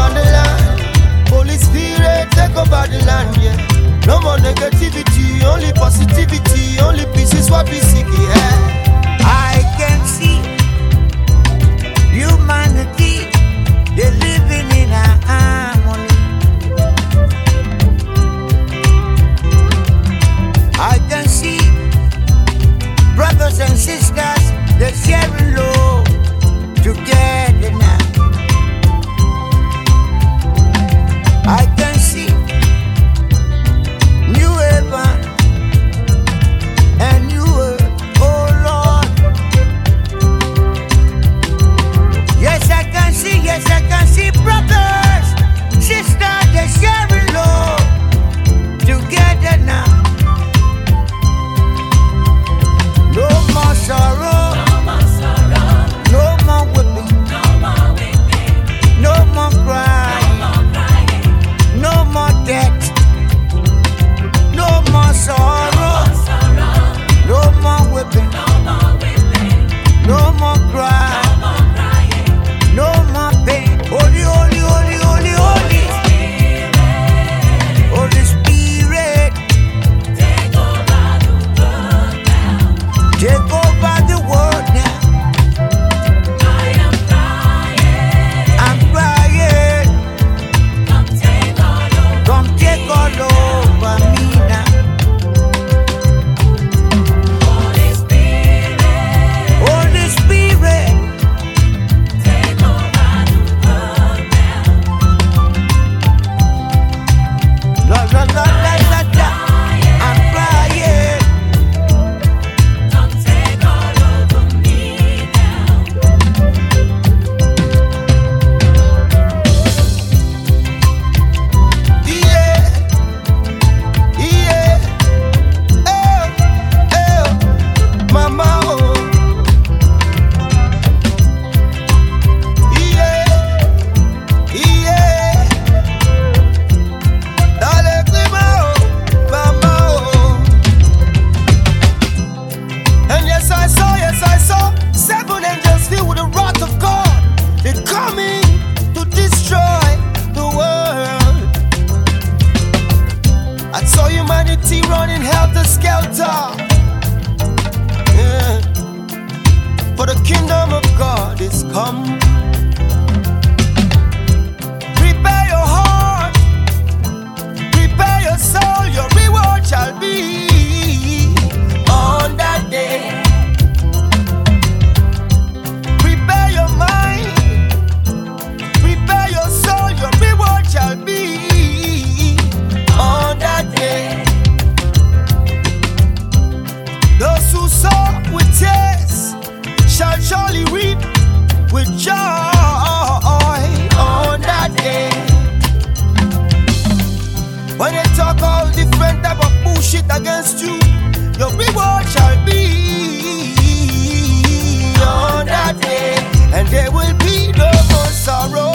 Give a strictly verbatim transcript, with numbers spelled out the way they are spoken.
on the land. Holy Spirit, take over the land, yeah. No more negativity, only positivity, only peace is what we seek, yeah. I can see humanity, they're living in a harmony. I can see brothers and sisters, they're sharing love together now. I can see new heaven and new earth, oh Lord. Yes, I can see, yes, I can see brothers, sisters, they're sharing love together now. No more sorrow, No more sorrow, no more whipping, no more weeping, no more no crying, more crying, no more debt, no more no sorrow, more sorrow, no more whipping, no more weeping, no more no crying, more crying. no more pain. Holy, holy, holy, holy, holy, Holy Spirit, Take over the world now. take over the world now. I am crying. I'm crying, Come take all over come take all over me now. Holy Spirit. Holy Spirit, Take over the world now. la la la la la la. I'm crying, Come take all over me now. Yeah, yeah, oh, oh, mama, oh, yeah, yeah, dale clima, oh, mama, oh. And yes, I saw, yes, I saw seven angels filled with the wrath of God. They're coming to destroy the world. I saw humanity running helter skelter. Yeah. For the kingdom of God is come. Prepare your heart, prepare your soul, your reward shall be on that day. Prepare your mind, prepare your soul, your reward shall be on that day. Those who sow with tears shall surely reap with joy on that day. When they talk all different type of bullshit against you, your reward shall be on that day, and there will be no more sorrow.